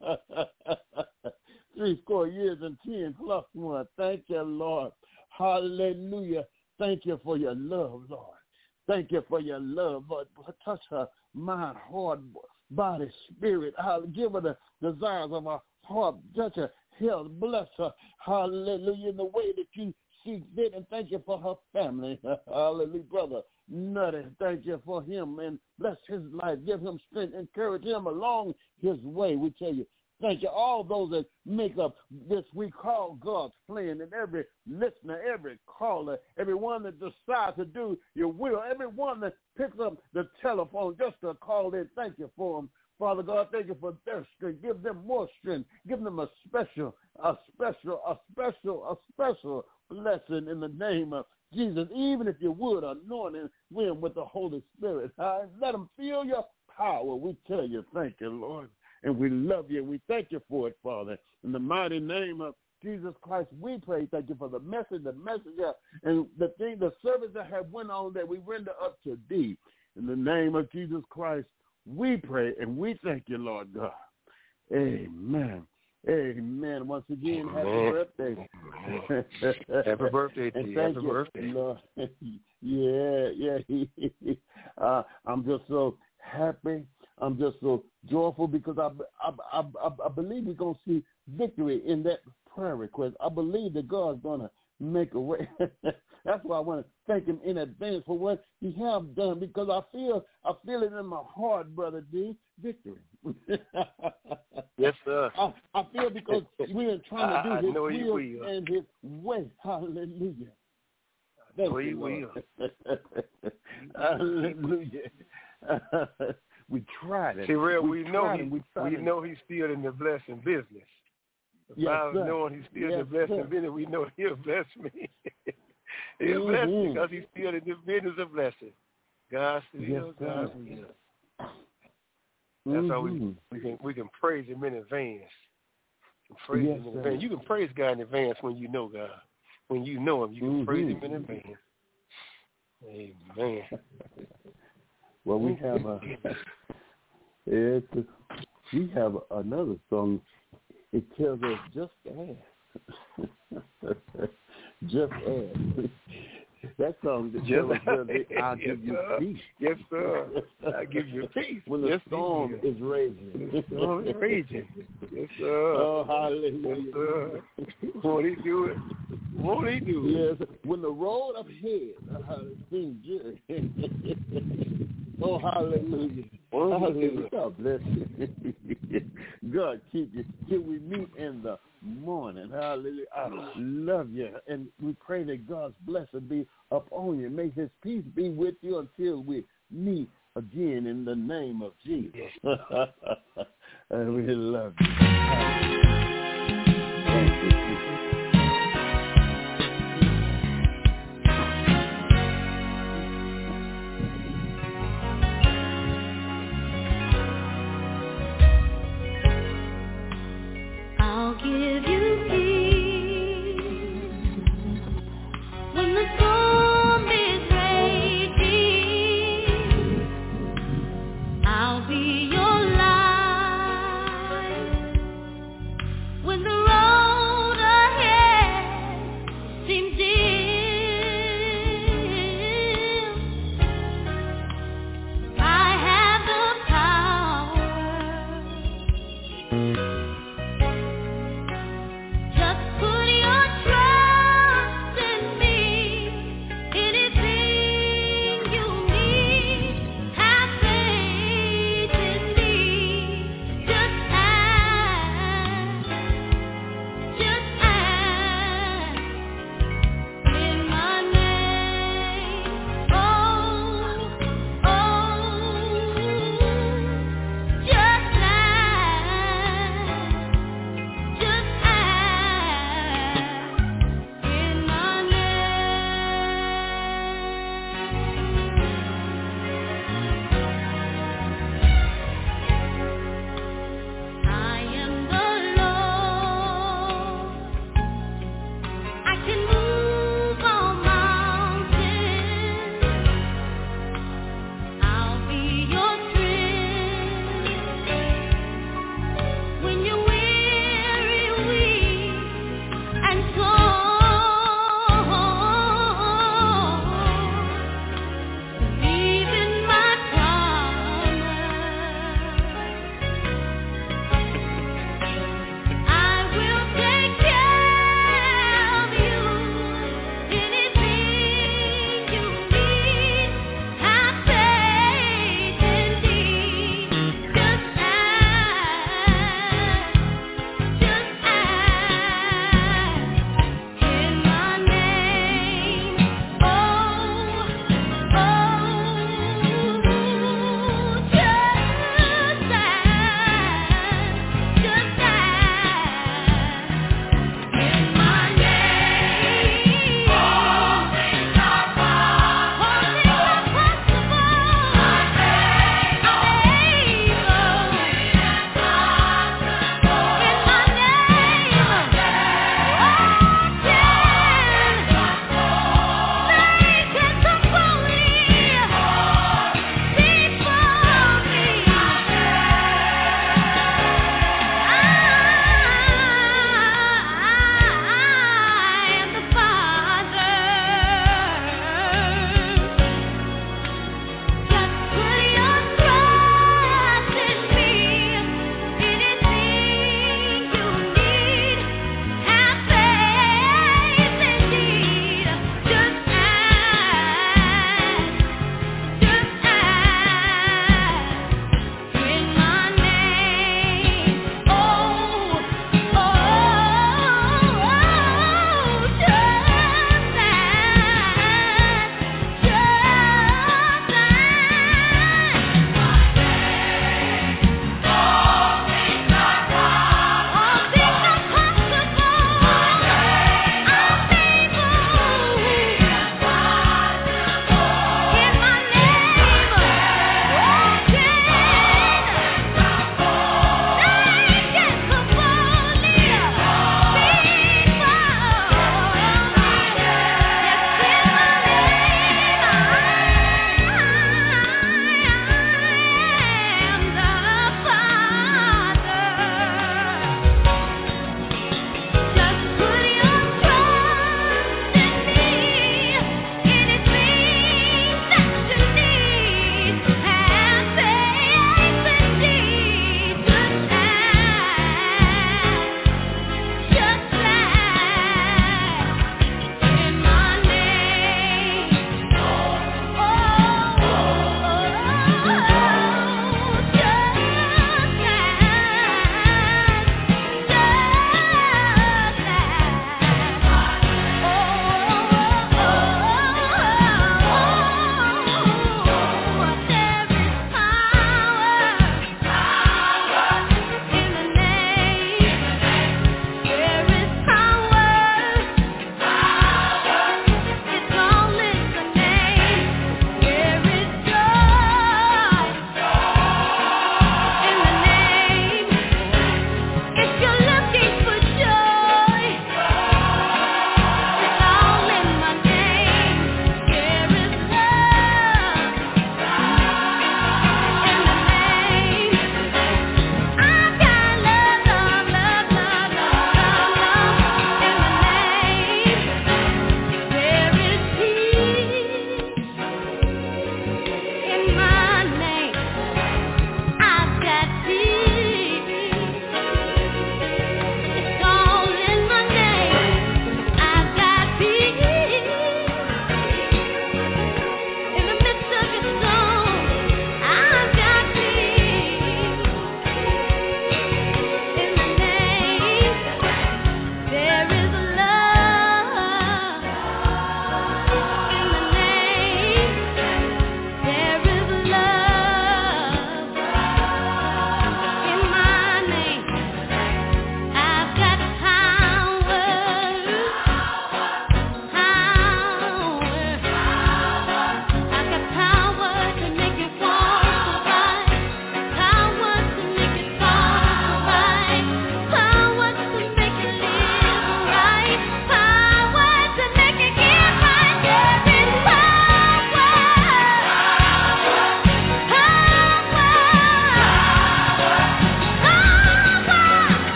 Three score years and ten plus one. Thank you, Lord. Hallelujah. Thank you for your love, Lord. Thank you for your love, Lord. Touch her mind, heart, body, spirit. Give her the desires of her heart. Touch her health. Bless her. Hallelujah. In the way that you see fit. And thank you for her family. Hallelujah. Brother Nutty, thank you for him. And bless his life. Give him strength. Encourage him along his way. We tell you, thank you. All those that make up this we call God's plan, and every listener, every caller, everyone that decides to do your will, everyone that picks up the telephone just to call in, thank you for them. Father God, thank you for their strength. Give them more strength. Give them a special, a special, a special, a special blessing in the name of Jesus. Even if you would, anoint them with the Holy Spirit. Uh, let them feel your power. We tell you, thank you, Lord. And we love you. We thank you for it, Father. In the mighty name of Jesus Christ, we pray. Thank you for the message, the messenger, and the thing, the service that have went on that we render up to thee. In the name of Jesus Christ, we pray and we thank you, Lord God. Amen. Amen. Once again, happy Amen. birthday. Happy birthday to you. Happy you, birthday. Lord. Yeah, yeah. uh, I'm just so happy. I'm just so joyful because I, I, I, I believe we're going to see victory in that prayer request. I believe that God's going to make a way. That's why I want to thank him in advance for what he have done, because I feel I feel it in my heart, Brother D, victory. Yes, sir. I, I feel because we are trying to do I, I his know will, will and his way. Hallelujah. Thank know you, will. Hallelujah. We tried it. See, real, we, we know he, we, we know he's still in the blessing business. If yes, I was sir. knowing he's still yes, in the blessing sir. business, we know he'll bless me. he'll mm-hmm. bless me because he's still in the business of blessing. God still, yes, God sir. will. That's mm-hmm. how we we can we can praise him in advance. Praise yes, him in sir. advance. You can praise God in advance when you know God. When you know him, you can mm-hmm. praise him in advance. Amen. Well, we have a it's a, we have another song. It tells us just ask, just ask. That song that tells us that I'll give you peace. Yes, sir. I'll give you peace. When the yes, storm sir. is raging. The storm is raging. Yes, sir. Oh, hallelujah. Yes, sir. Won't he do it? Won't he do it? Yes. When the road up ahead uh, seems good. Oh, hallelujah. Won't hallelujah. God bless you. God keep you till we meet in the morning. Hallelujah. I love you. And we pray that God's blessing be upon you. May his peace be with you until we meet again in the name of Jesus. And we love you. Thank you, Jesus.